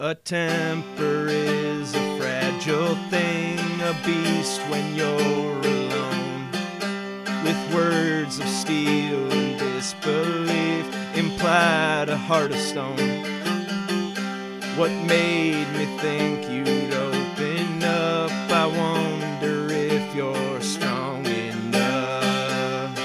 A temper is a fragile thing, a beast when you're alone. With words of steel and disbelief implied a heart of stone. What made me think you'd open up? I wonder if you're strong enough.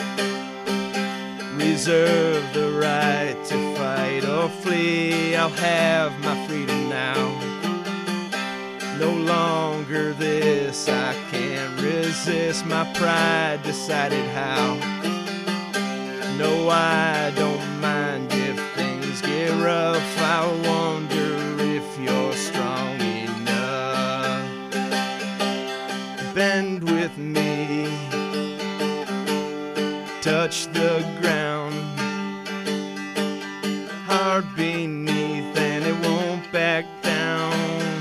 Reserve the right to fight or flee. I'll have my freedom now. No longer this, I can't resist. My pride decided how. No, I don't mind if things get rough. I wonder if you're strong enough. Bend with me, touch the ground, hard beneath and it won't back down.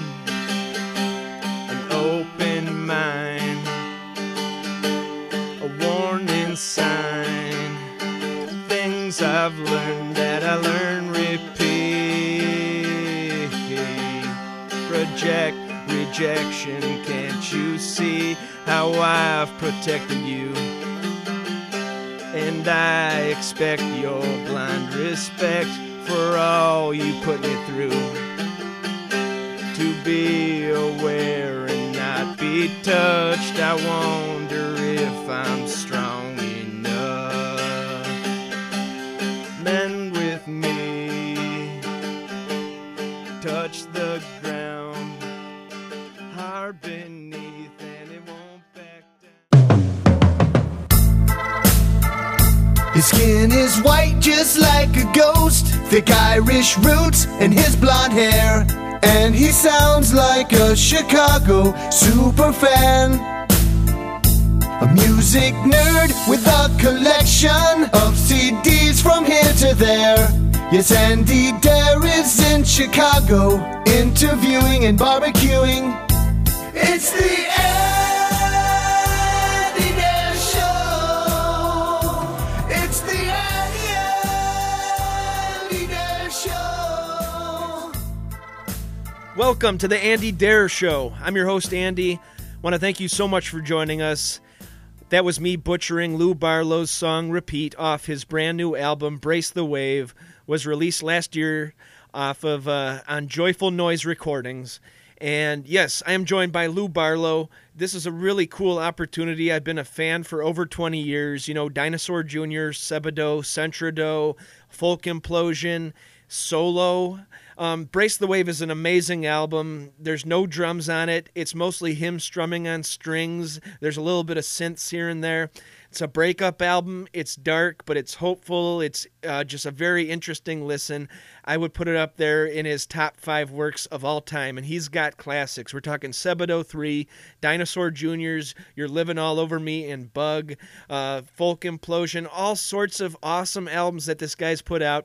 An open mind, a warning sign. Things I've learned that I learn repeat. Project rejection, can't you see how I've protected you? And I expect your blind respect for all you put me through. To be aware and not be touched, I wonder if I'm strong enough. Mend with me, touch the ground, hard beneath and it won't back down. His skin is white just like a ghost, thick Irish roots and his blonde hair. And he sounds like a Chicago superfan, a music nerd with a collection of CDs from here to there. Yes, Andy Dare is in Chicago, interviewing and barbecuing. It's the Andy Dare Show. It's the Andy Dare Show. Welcome to the Andy Dare Show. I'm your host, Andy. Want to thank you so much for joining us. That was me butchering Lou Barlow's song Repeat off his brand new album, Brace the Wave, was released last year off of on Joyful Noise Recordings. And yes, I am joined by Lou Barlow. This is a really cool opportunity. I've been a fan for over 20 years. You know, Dinosaur Jr., Sebadoh, Centradoh, Folk Implosion, Solo. Brace the Wave is an amazing album. There's no drums on it. It's mostly him strumming on strings. There's a little bit of synths here and there. It's a breakup album. It's dark, but it's hopeful. It's just a very interesting listen. I would put it up there in his top 5 works of all time, and he's got classics. We're talking Sebadoh 3, Dinosaur Jr.'s You're Living All Over Me, and Bug, Folk Implosion, all sorts of awesome albums that this guy's put out.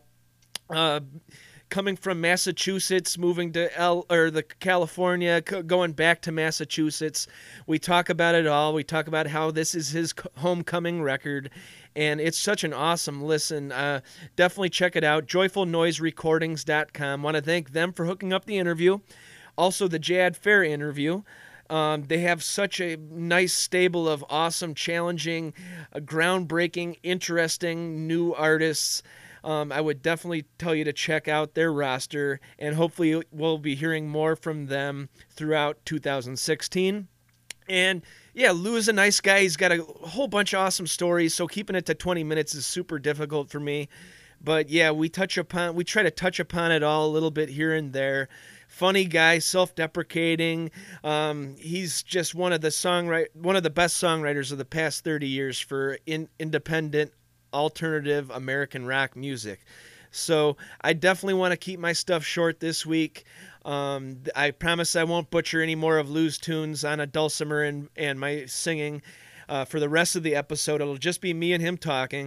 Coming from Massachusetts, moving to California, going back to Massachusetts. We talk about it all. We talk about how this is his homecoming record, and it's such an awesome listen. Definitely check it out, joyfulnoiserecordings.com. Want to thank them for hooking up the interview. Also, the Jad Fair interview. They have such a nice stable of awesome, challenging, groundbreaking, interesting new artists. I would definitely tell you to check out their roster, and hopefully we'll be hearing more from them throughout 2016. And yeah, Lou is a nice guy. He's got a whole bunch of awesome stories, so keeping it to 20 minutes is super difficult for me. But yeah, we try to touch upon it all a little bit here and there. Funny guy, self-deprecating. He's just one of the best songwriters of the past 30 years for independent alternative American rock music. So I definitely want to keep my stuff short this week. I promise I won't butcher any more of Lou's tunes on a dulcimer and my singing for the rest of the episode. It'll just be me and him talking.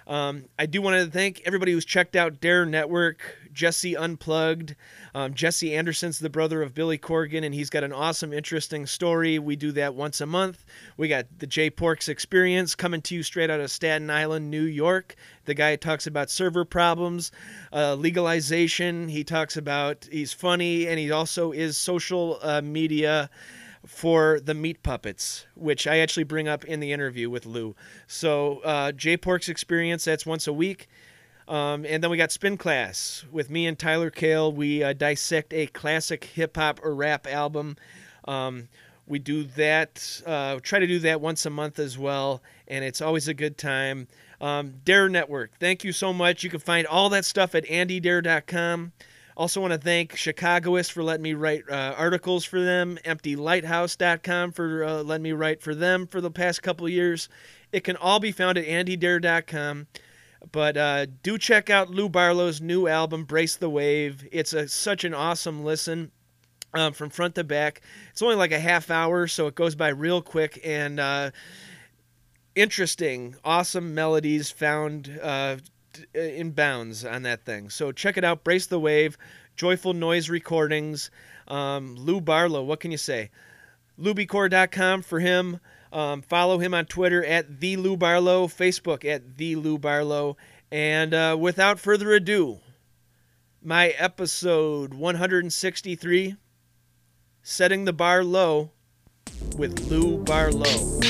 I do want to thank everybody who's checked out Dare Network, Jesse Unplugged. Jesse Anderson's the brother of Billy Corgan, and he's got an awesome, interesting story. We do that once a month. We got the Jay Porks Experience coming to you straight out of Staten Island, New York. The guy talks about server problems, legalization. He talks about, he's funny, and he also is social media for the Meat Puppets, which I actually bring up in the interview with Lou. So Jay Pork's Experience, that's once a week. And then we got Spin Class with me and Tyler Kale. We dissect a classic hip-hop or rap album. We do that, try to do that once a month as well, and it's always a good time. Dare Network, thank you so much. You can find all that stuff at andydare.com. Also want to thank Chicagoist for letting me write articles for them, EmptyLighthouse.com for letting me write for them for the past couple of years. It can all be found at andydare.com. But do check out Lou Barlow's new album, Brace the Wave. It's such an awesome listen from front to back. It's only like a half hour, so it goes by real quick, and interesting, awesome melodies found in bounds on that thing. So check it out, Brace the Wave, Joyful Noise Recordings. Lou Barlow, what can you say? LouBcore.com for him. Follow him on Twitter at The Lou Barlow, Facebook at The Lou Barlow. And without further ado, my episode 163, Setting the Bar Low with Lou Barlow.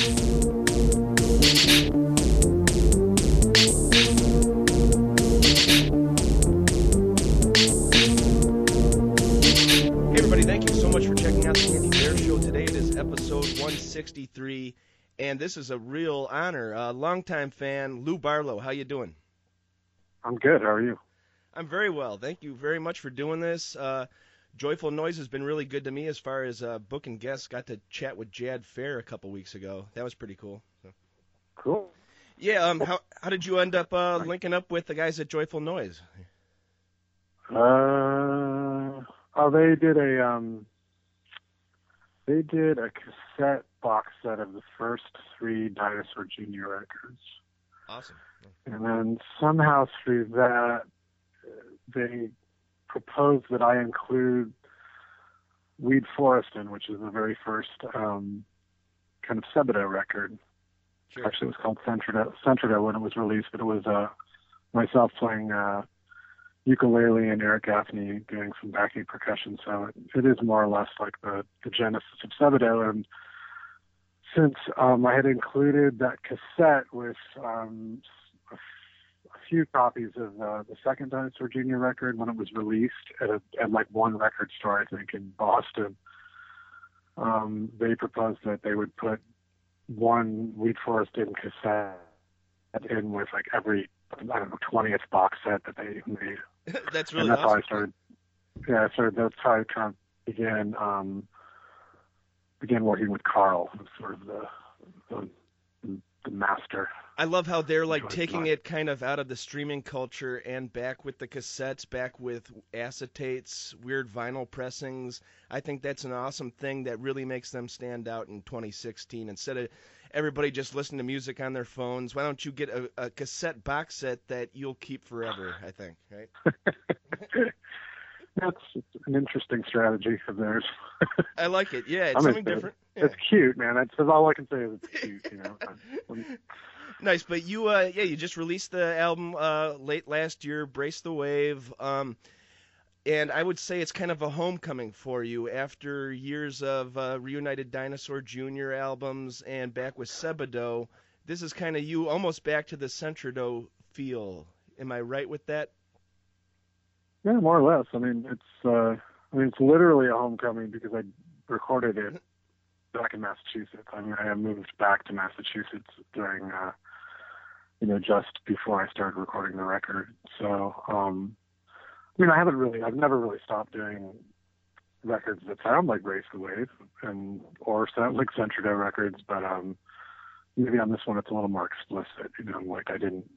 Thank you so much for checking out the Andy Dare Show. Today it is episode 163, and this is a real honor. Longtime fan, Lou Barlow. How you doing? I'm good. How are you? I'm very well. Thank you very much for doing this. Joyful Noise has been really good to me as far as booking guests. Got to chat with Jad Fair a couple weeks ago. That was pretty cool. So. Cool. Yeah. How did you end up linking up with the guys at Joyful Noise? They did a cassette box set of the first 3 Dinosaur Jr. records. Awesome. And then somehow through that, they proposed that I include Weed Forestin, which is the very first kind of Sebadoh record. Sure. Actually, it was called Centradoh when it was released, but it was myself playing ukulele and Eric Gaffney doing some backing percussion, so it is more or less like the genesis of Sebadoh. And since I had included that cassette with a few copies of the second Dinosaur Jr. record when it was released at like one record store, I think, in Boston, they proposed that they would put one Weed Forestin cassette in with like every, I don't know, 20th box set that they made. That's really and that's awesome. how I started. Yeah, so that's how I kind of began working with Carl, who's sort of the master. I love how they're like taking it kind of out of the streaming culture and back with the cassettes, back with acetates, weird vinyl pressings. I think that's an awesome thing that really makes them stand out in 2016. Instead of everybody just listening to music on their phones, why don't you get a cassette box set that you'll keep forever, I think, right? That's an interesting strategy of theirs. I like it. Yeah, it's something different. Yeah. It's cute, man. That's all I can say is it's cute, you know. Nice, but you just released the album late last year, Brace the Wave, and I would say it's kind of a homecoming for you after years of Reunited Dinosaur Jr. albums and back with Sebadoh. This is kind of you almost back to the Centradoh feel. Am I right with that? Yeah, more or less. I mean, it's literally a homecoming because I recorded it back in Massachusetts. I mean, I moved back to Massachusetts during, just before I started recording the record. So, I mean, I've never really stopped doing records that sound like Brace the Wave or sound like Centradoh records, but maybe on this one it's a little more explicit, like I didn't.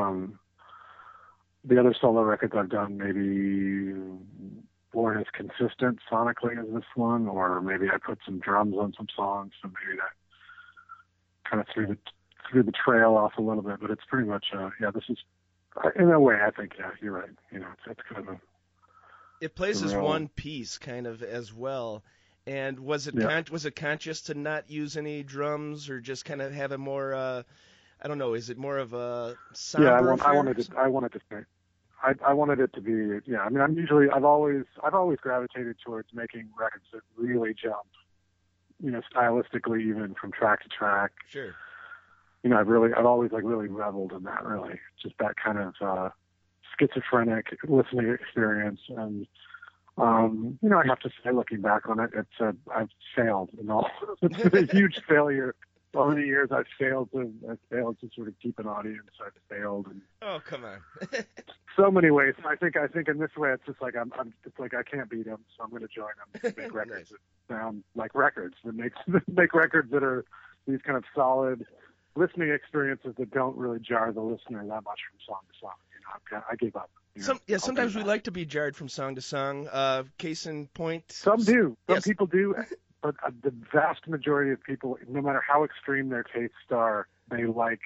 The other solo records I've done maybe weren't as consistent sonically as this one, or maybe I put some drums on some songs, so maybe that kind of threw the trail off a little bit, but it's pretty much, this is, in a way, I think, yeah, you're right. It's kind of it plays as real... one piece kind of as well. And was it was it conscious to not use any drums or just kind of have a more, I don't know, is it more of a somber I wanted it to be, I mean, I've always gravitated towards making records that really jump, stylistically, even from track to track. Sure. I've always really reveled in that, really, just that kind of schizophrenic listening experience. And, I have to say, looking back on it, I've failed in all. It's been a huge failure. Over the years, I've failed to sort of keep an audience. I've failed. Oh, come on. So many ways. I think in this way, it's just like it's like I can't beat them, so I'm going to join them. Make records that sound like records. That make records that are these kind of solid listening experiences that don't really jar the listener that much from song to song. I gave up. Sometimes we like to be jarred from song to song. Case in point. Some do. Some people do. But the vast majority of people, no matter how extreme their tastes are, they like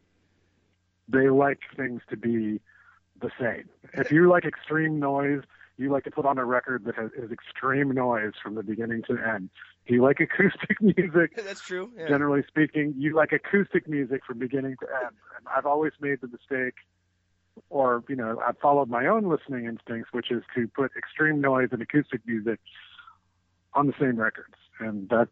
things to be the same. If you like extreme noise, you like to put on a record that is extreme noise from the beginning to the end. If you like acoustic music, that's true. Yeah. Generally speaking, you like acoustic music from beginning to end. And I've always made the mistake, or I've followed my own listening instincts, which is to put extreme noise and acoustic music on the same records. And but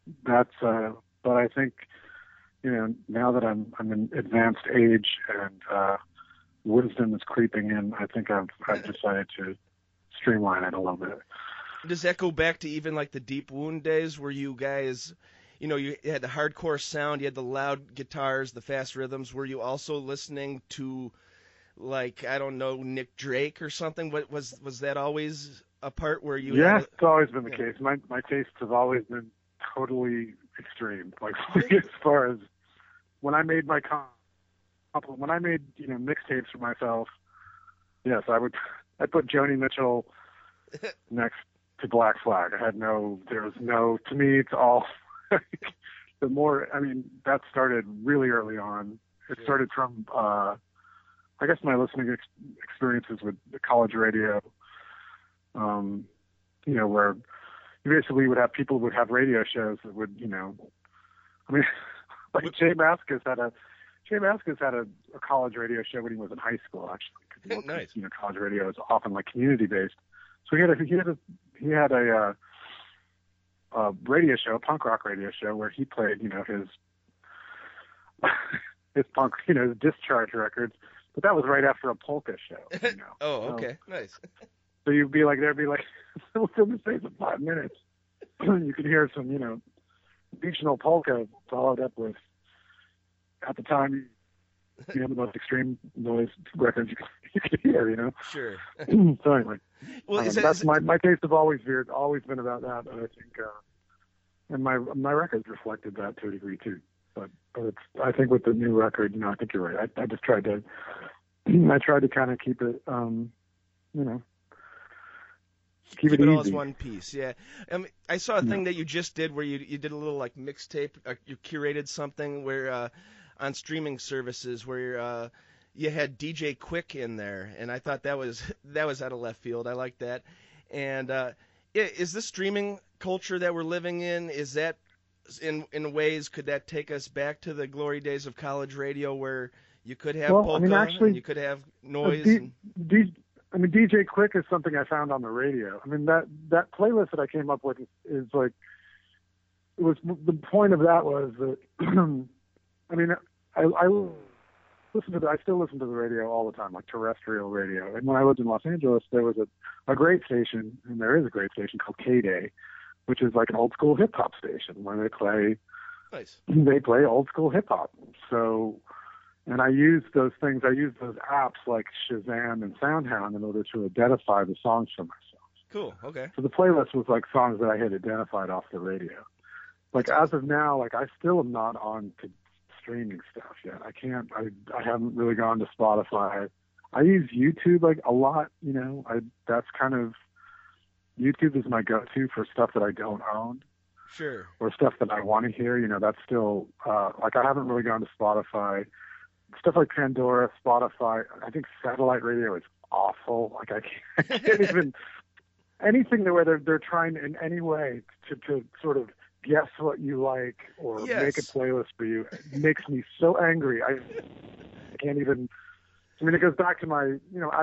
I think, now that I'm in advanced age and wisdom is creeping in, I think I've decided to streamline it a little bit. Does that go back to even like the Deep Wound days where you guys, you had the hardcore sound, you had the loud guitars, the fast rhythms? Were you also listening to, like, I don't know, Nick Drake or something? What was that always a part where you? Yeah, it's always been the case. My tastes have always been totally extreme. Like as far as when I made mixtapes for myself, yes, I put Joni Mitchell next to Black Flag. To me, it's all that started really early on. It started from, I guess my listening experiences with the college radio, where you basically would have people would have radio shows that would, like Jay Mascis had a college radio show when he was in high school, actually. Nice. College radio is often like community based. So he had a radio show, a punk rock radio show, where he played, his punk, his Discharge records. But that was right after a polka show. Oh, okay, nice. So there'd be like, within the space of 5 minutes, you could hear some, regional polka followed up with, at the time, the most extreme noise records you could hear, Sure. So anyway, well, my tastes have always been about that, but I think, and my records reflected that to a degree too. But I think with the new record, I think you're right. I just tried to, kind of keep it, keep it all easy. as one piece. Yeah. I saw a thing that you just did where you did a little like mixtape. You curated something where on streaming services where you had DJ Quick in there, and I thought that was out of left field. I like that. And is this streaming culture that we're living in, is that in ways, could that take us back to the glory days of college radio where you could have polka and you could have noise? DJ Quick is something I found on the radio. I mean, that playlist that I came up with is like, the point of that was that, I still listen to the radio all the time, like terrestrial radio. And when I lived in Los Angeles, there was a great station, and there is a great station called K-Day, which is like an old school hip hop station where they play, nice. They play old school hip hop. So, and I use those apps like Shazam and SoundHound in order to identify the songs for myself. Cool. Okay. So the playlist was like songs that I had identified off the radio. Like as of now, like I still am not on to streaming stuff yet. I haven't really gone to Spotify. I use YouTube like a lot, that's kind of, YouTube is my go-to for stuff that I don't own. Sure. or stuff that I want to hear, that's still, like I haven't really gone to Spotify. Stuff like Pandora, Spotify, I think satellite radio is awful. Like I can't even, anything where they're trying in any way to sort of guess what you like or make a playlist for you makes me so angry. I can't even, it goes back to my, I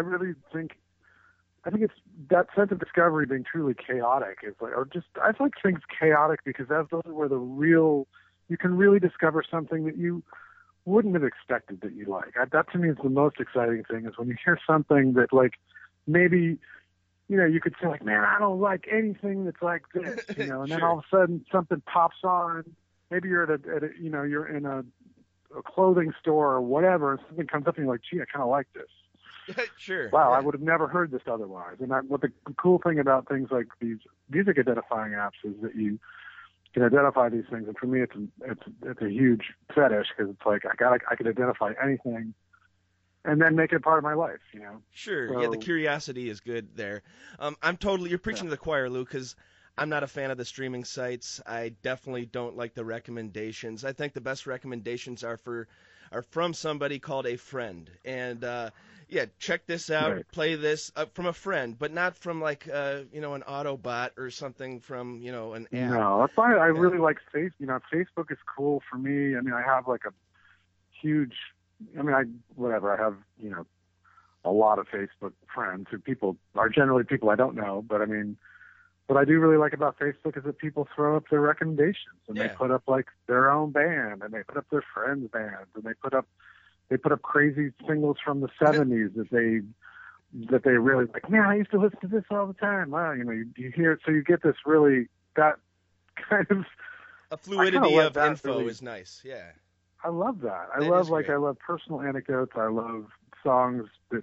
think it's that sense of discovery being truly chaotic is like, or just, I like things chaotic because those are where you can really discover something that you wouldn't have expected that you like. That to me is the most exciting thing, is when you hear something that like maybe, you could say like, man, I don't like anything that's like this, and Sure. then all of a sudden something pops on. Maybe you're at a you're in a clothing store or whatever, and something comes up and you're like, gee, I kind of like this. Sure. Wow, Yeah. I would have never heard this otherwise. And what the cool thing about things like these music identifying apps is that you can identify these things. And for me, it's a huge fetish, because it's like I can identify anything and then make it part of my life. Sure. So, Yeah, the curiosity is good there. You're preaching to the choir, Lou, because I'm not a fan of the streaming sites. I definitely don't like the recommendations. I think the best recommendations are from somebody called a friend. And check this out, right. play this from a friend, but not from like an Autobot or something from an app. No, that's why I really like Facebook. Facebook is cool for me. I have like a huge. I have a lot of Facebook friends who are generally people I don't know, but what I do really like about Facebook is that people throw up their recommendations, and they put up like their own band, and they put up their friends' bands, and they put up crazy singles from the 70s that they really like. Man, I used to listen to this all the time. Wow, you hear it, so you get this really that kind of a fluidity of info really, is nice. Yeah, I love that. I love personal anecdotes. I love songs that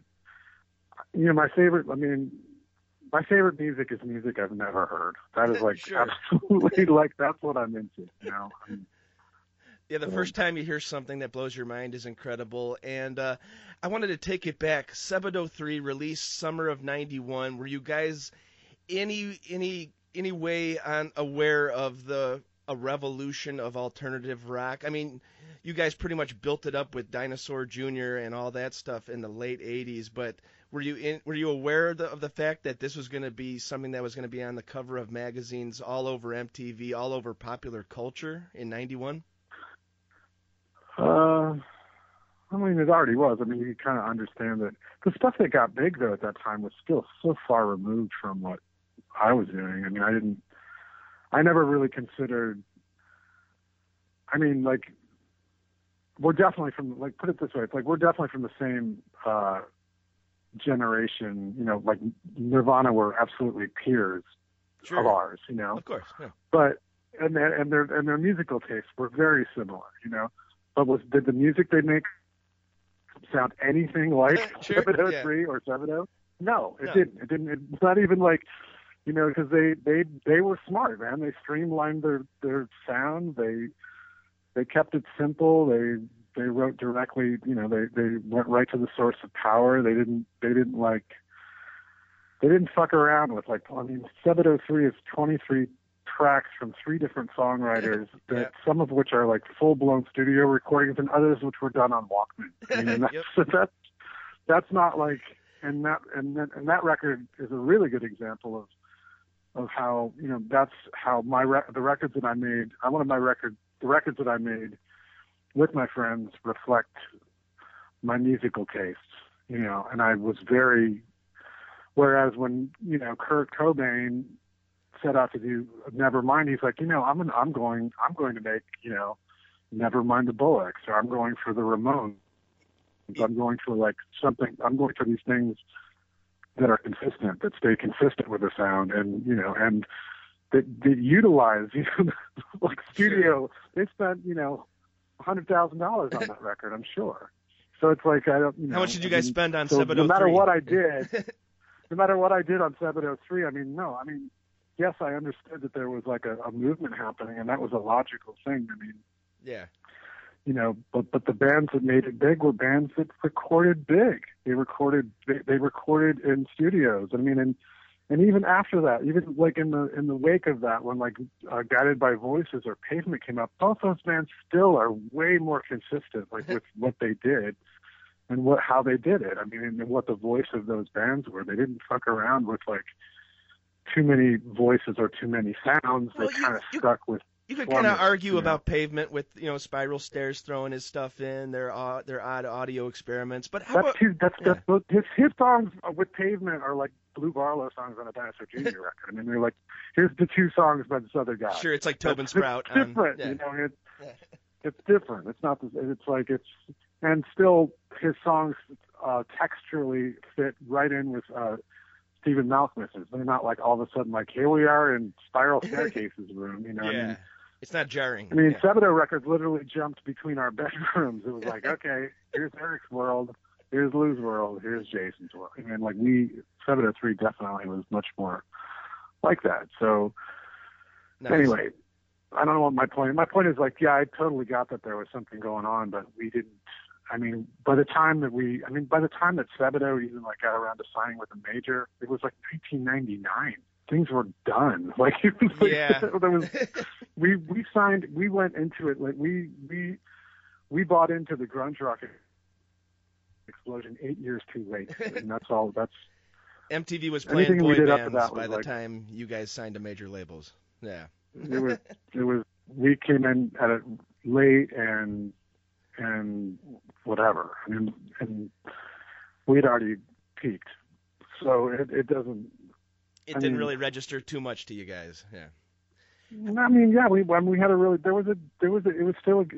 my favorite. My favorite music is music I've never heard. That is like Sure. absolutely like that's what I'm into. Yeah, the first time you hear something that blows your mind is incredible. And I wanted to take it back. Sebadoh 3 released summer of '91. Were you guys any way aware of a revolution of alternative rock? You guys pretty much built it up with Dinosaur Jr. and all that stuff in the late '80s, but were you aware of the fact that this was going to be something that was going to be on the cover of magazines all over MTV, all over popular culture in '91? It already was. You kind of understand that the stuff that got big though at that time was still so far removed from what I was doing. I never really considered. We're definitely from, like, put it this way, it's like we're definitely from the same generation. Like Nirvana were absolutely peers Sure. of ours. Of course. Yeah. But and their musical tastes were very similar. But did the music they make sound anything like Sure, Sebadoh 3 or Sebadoh? No, it No. didn't. It didn't. It's not even like, because they were smart, man. They streamlined their sound. They kept it simple. They wrote directly. They went right to the source of power. They didn't fuck around with Sebadoh 3 is 23 tracks from 3 different songwriters, some of which are like full-blown studio recordings, and others which were done on Walkman. That's not like, and that record is a really good example of how that's how the records that I made. The records that I made with my friends reflect my musical tastes. And I was very. Whereas when Kurt Cobain set out to do Nevermind, he's like, I'm going to make Nevermind the Bullocks, or I'm going for the Ramones. I'm going for like something. I'm going for these things that are consistent, that stay consistent with the sound, and and that utilize like studio. They spent $100,000 on that record, I'm sure. So it's like I don't. How much did you guys spend on so Sebadoh 3? No matter what I did. No matter what I did on Sebadoh 3, yes, I understood that there was like a movement happening, and that was a logical thing. Yeah. But the bands that made it big were bands that recorded big. They recorded in studios. In And even after that, even like in the wake of that, when like Guided by Voices or Pavement came up, both those bands still are way more consistent, like with what they did and how they did it. I mean, and what the voice of those bands were. They didn't fuck around with like too many voices or too many sounds. They kind of stuck with. You could kind of argue about Pavement with, Spiral Stairs throwing his stuff in, their odd audio experiments. But how about his songs with Pavement are like Blue Barlow songs on a Dinosaur Jr. record. I mean, they're like, here's the two songs by this other guy. Sure, it's like Tobin Sprout. It's different, it's different. It's not. And still his songs texturally fit right in with Stephen Malkmus's. They're not like all of a sudden like, here we are in Spiral Staircase's room. I mean, it's not jarring. I mean, Sebadoh Records literally jumped between our bedrooms. It was like, okay, here's Eric's world, here's Lou's world, here's Jason's world. And like Sebadoh 3 definitely was much more like that. So Anyway, I don't know what my point. My point is like, yeah, I totally got that there was something going on, but we didn't. I mean, by the time that Sebadoh even like got around to signing with a major, it was like 1999. Things were done. Like, it was like, there was, we signed, we went into it, like we bought into the grunge rock explosion 8 years too late. And that's all, MTV was playing boy bands by the time you guys signed to major labels. Yeah. It was, we came in at it late and whatever. I mean, and we'd already peaked. So it doesn't, It didn't really register too much to you guys, yeah. I mean, yeah, we had a really it was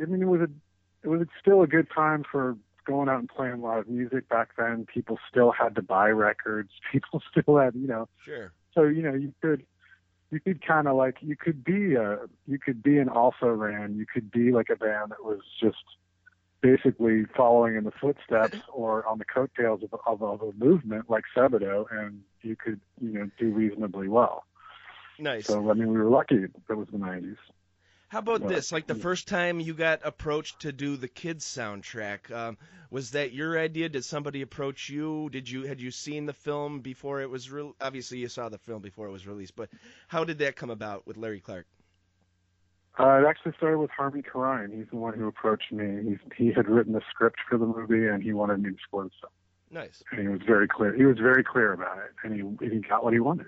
still a good time for going out and playing a lot of music back then. People still had to buy records. People still had, Sure. So you could kind of like you could be an also ran. You could be like a band that was just basically following in the footsteps or on the coattails of a movement like Sebadoh, and you could, do reasonably well. Nice. So, I mean, we were lucky that was the 90s. How about this? Like the first time you got approached to do the Kids soundtrack, was that your idea? Did somebody approach you? Had you seen the film before it was obviously you saw the film before it was released, but how did that come about with Larry Clark? It actually started with Harmony Korine. He's the one who approached me. He had written the script for the movie, and he wanted me to score the film. Nice. And he was very clear. He was very clear about it, and he got what he wanted.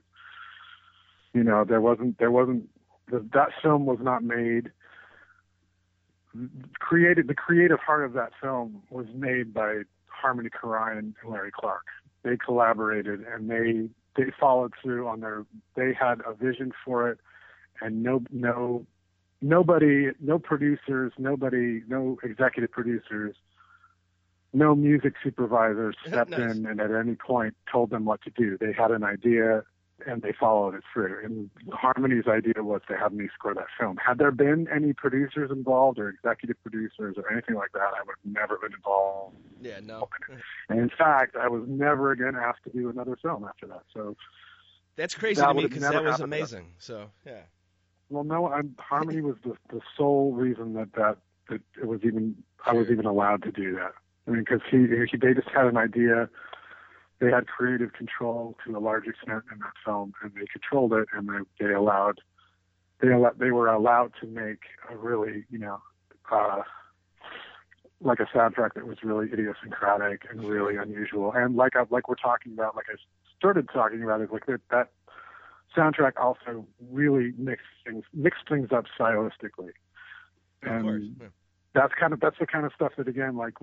That film was not made. The creative heart of that film was made by Harmony Korine and Larry Clark. They collaborated, and they followed through on they had a vision for it, and no producers, no executive producers, no music supervisors stepped in and at any point told them what to do. They had an idea and they followed it through. And Harmony's idea was to have me score that film. Had there been any producers involved or executive producers or anything like that, I would have never been involved. Yeah, no. And in fact, I was never again asked to do another film after that. So that's crazy to me because that was amazing. So, yeah. Well, no, Harmony was the sole reason that it was even I was even allowed to do that. I mean, because they just had an idea. They had creative control to a large extent in that film, and they controlled it, and they were allowed to make a really, like a soundtrack that was really idiosyncratic and really unusual, and like we're talking about, like I started talking about, is like that soundtrack also really mixed things up stylistically, and that's the kind of stuff that, again, like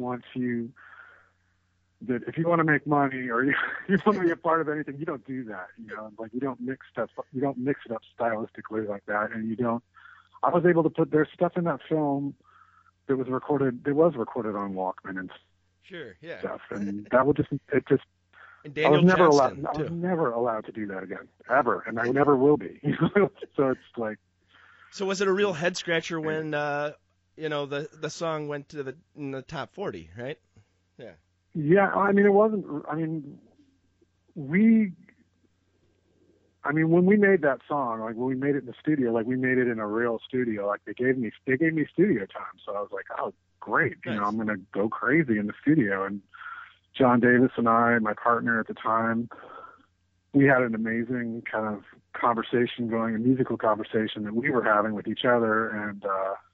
that if you want to make money or you want to be a part of anything, you don't do that, like you don't mix it up stylistically like that, and I was able to put their stuff in that film that was recorded on Walkman and sure, yeah, stuff, and that would just and Daniel I was never allowed to do that again, ever, and I never will be. So it's like. So was it a real head scratcher when the song went to in the top 40, right? Yeah. Yeah, I mean, it wasn't. I mean, when we made that song, like when we made it in the studio, like we made it in a real studio. Like they gave me studio time, so I was like, oh, great, nice. I'm gonna go crazy in the studio. And John Davis and I, my partner at the time, we had an amazing kind of conversation going, a musical conversation that we were having with each other. And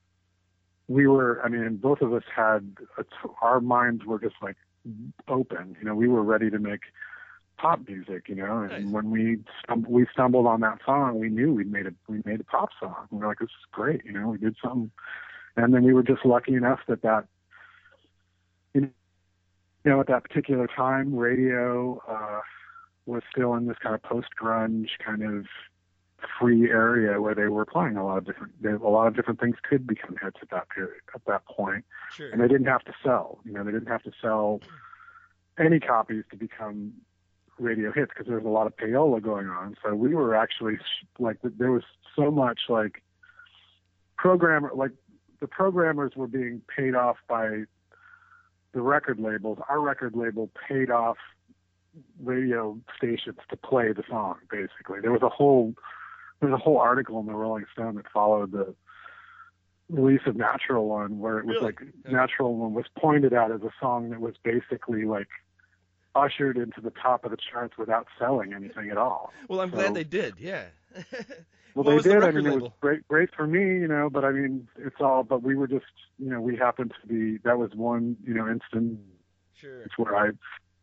both of us had, our minds were just like open. We were ready to make pop music, and Nice. when we stumbled on that song, we knew we made a pop song. We were like, this is great, we did something. And then we were just lucky enough that at that particular time, radio was still in this kind of post-grunge kind of free area where they were playing a lot of different things could become hits at that point. Sure. And they didn't have to sell. They didn't have to sell any copies to become radio hits because there was a lot of payola going on. So we were actually there was so much the programmers were being paid off by the record labels. Our record label paid off radio stations to play the song. Basically, there was a whole article in the Rolling Stone that followed the release of Natural One, where it was Natural One was pointed out as a song that was basically ushered into the top of the charts without selling anything at all. Well, I'm glad they did. Yeah. Well, What they was the did. record It label? was great for me, but but we were just, we happened to be, that was one, instance Sure. where I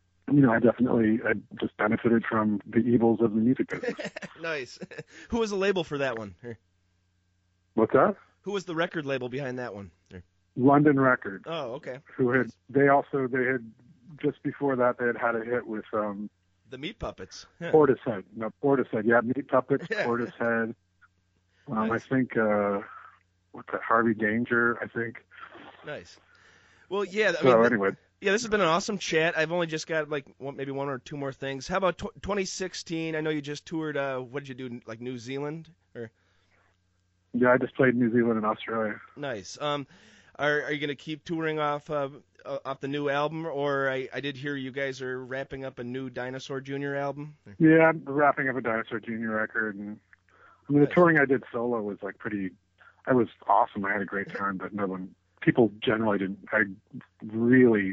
just benefited from the evils of the music business. Nice. Had was the label for that one? What's that? Who was the record label behind that one? London Records. Oh, okay. They had just before that, they had a hit with The Meat Puppets. Yeah. Portishead. No, Portishead. Yeah, Meat Puppets, Yeah. Portishead. Nice. I think, what's that, Harvey Danger, I think. Nice. Well, yeah. Anyway. Yeah, this has been an awesome chat. I've only just got maybe one or two more things. How about 2016? I know you just toured. What did you do? New Zealand or? Yeah, I just played New Zealand and Australia. Nice. Are you going to keep touring off the new album, or I did hear you guys are wrapping up a new Dinosaur Jr. album? Yeah, I'm wrapping up a Dinosaur Jr. record, and the touring I did solo was I was awesome. I had a great time, but people generally didn't. I really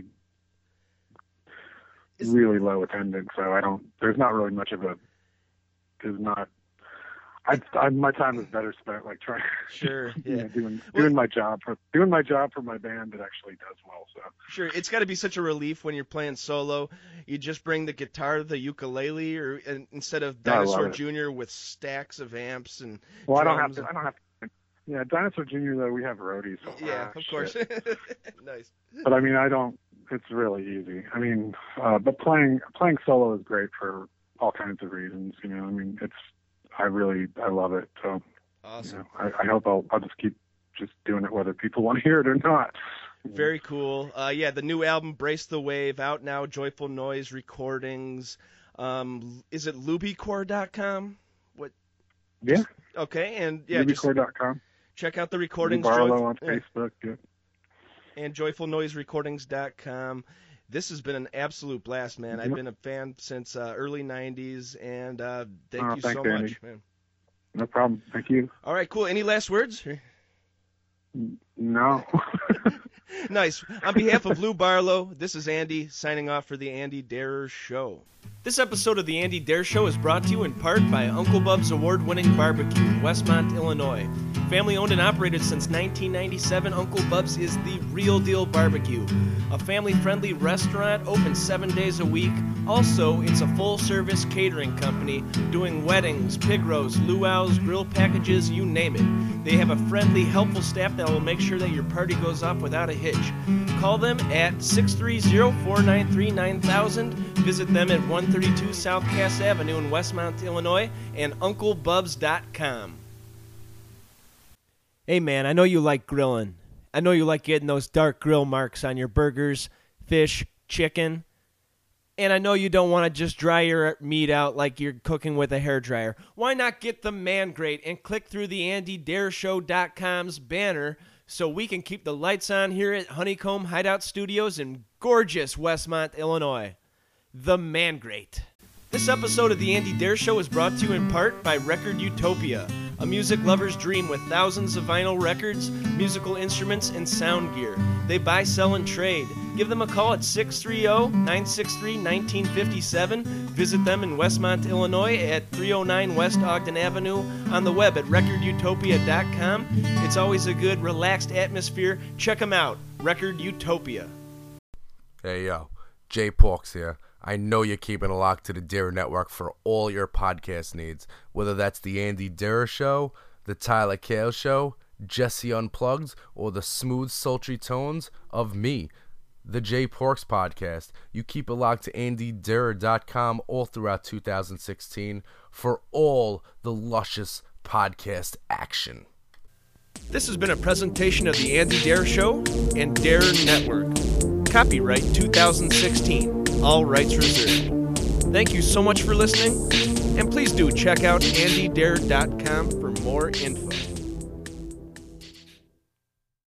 low attendance, so there's not really much of my time is better spent trying. Sure. Yeah. Doing my job for my band that actually does well. So. Sure. It's got to be such a relief when you're playing solo. You just bring the guitar, the ukulele, instead of Dinosaur Jr. with stacks of amps and. Well, I don't have to. Yeah, Dinosaur Jr. though, we have roadies. So yeah, of course. Nice. But I don't. It's really easy. But playing solo is great for all kinds of reasons. I love it. So awesome. I hope I'll just keep doing it whether people want to hear it or not. Very cool. The new album Brace the Wave out now. Joyful Noise Recordings. Is it lubycore.com? What? Yeah. Okay, and lubycore.com. Check out the recordings. Barlow on Facebook. Yeah. And joyfulnoiserecordings.com. This has been an absolute blast, man. I've been a fan since early 90s, and thank you so much, Andy. man. No problem. Thank you. All right, cool. Any last words? No. Nice. On behalf of Lou Barlow, this is Andy signing off for the Andy Darer Show. This episode of the Andy Dare Show is brought to you in part by Uncle Bub's award-winning barbecue in Westmont, Illinois. Family owned and operated since 1997, Uncle Bub's is the real deal barbecue. A family-friendly restaurant open 7 days a week. Also, it's a full-service catering company doing weddings, pig roasts, luau's, grill packages, you name it. They have a friendly, helpful staff that will make sure that your party goes off without a hitch. Call them at 630-493-9000. Visit them at 132 South Cass Avenue in Westmont, Illinois, and UncleBubs.com. Hey man, I know you like grilling. I know you like getting those dark grill marks on your burgers, fish, chicken. And I know you don't want to just dry your meat out like you're cooking with a hairdryer. Why not get the Man Grate and click through the AndyDareShow.com's banner so we can keep the lights on here at Honeycomb Hideout Studios in gorgeous Westmont, Illinois. The Man Grate. This episode of the Andy Dare Show is brought to you in part by Record Utopia, a music lover's dream with thousands of vinyl records, musical instruments, and sound gear. They buy, sell, and trade. Give them a call at 630-963-1957. Visit them in Westmont, Illinois at 309 West Ogden Avenue. On the web at recordutopia.com. It's always a good, relaxed atmosphere. Check them out. Record Utopia. Hey, yo. Jay Porks here. I know you're keeping a lock to the Dare Network for all your podcast needs, whether that's the Andy Dare Show, the Tyler Kale Show, Jesse Unplugged, or the smooth, sultry tones of me, the Jay Porks Podcast. You keep it locked to AndyDare.com all throughout 2016 for all the luscious podcast action. This has been a presentation of the Andy Dare Show and Dare Network. Copyright 2016. All rights reserved. Thank you so much for listening, and please do check out AndyDare.com for more info.